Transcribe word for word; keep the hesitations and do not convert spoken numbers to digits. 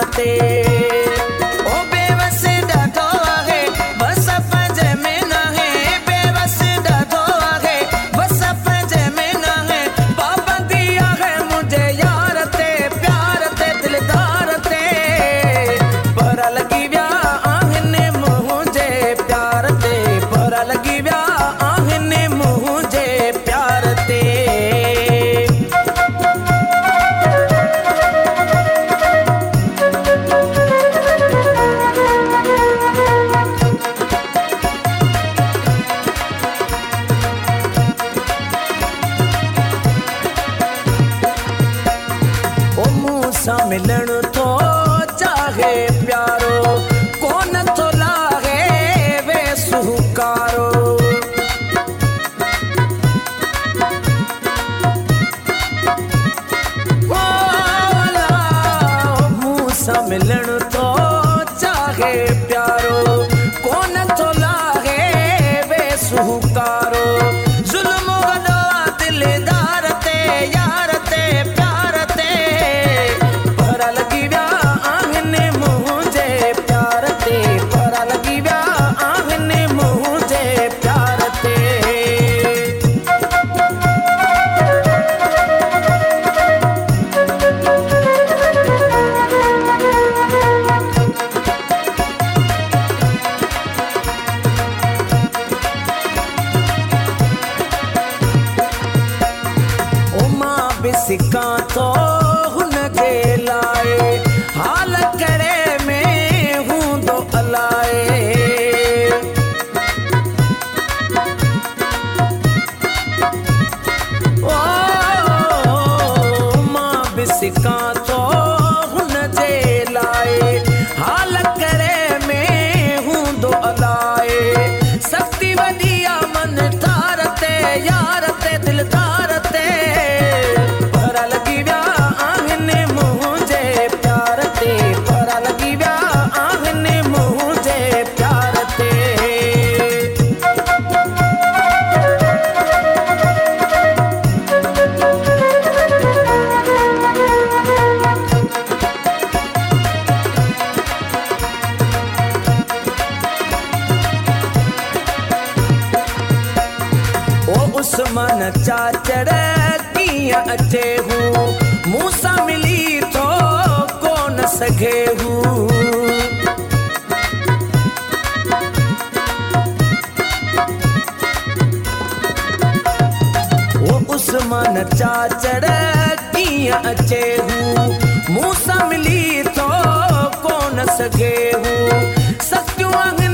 ते ओ बेवस ॾाढो आहे बस पंहिंजे में न आहे बेवस ॾाढो आहे बस पंहिंजे में न आहे पाबंदी आहे मुंहिंजे यार ते प्यार ते दिलदार ते पर लॻी विया आहिनि मुंहिंजे प्यार ते पर लॻी विया आहिनि मुंहिंजे प्यार ते मिलण थो चाहे प्यारो कोन थो लागे वे सुकारो मुंह सां मिलण थो चाहे प्यारो कोन थो लागे वे सुकारो ज़ुल्म वॾो दिलदार ते यार ते प्यार ते सिका तो हुन के लाए हाल करे में हूंदो अलाए ओ मां बि सिका तो हुन जे लाए हाल करे में हूंदो अलाए सख्ती वॾी आहे मन तार ते यार ते दिलदार ते उस्मान चाचड़ कीअं अचे हूं मूं सां मिली थो कोन सघे हूं वो उस्मान चाचड़ कीअं अचे हूं मूं सां मिली थो कोन सघे हूं सचियूं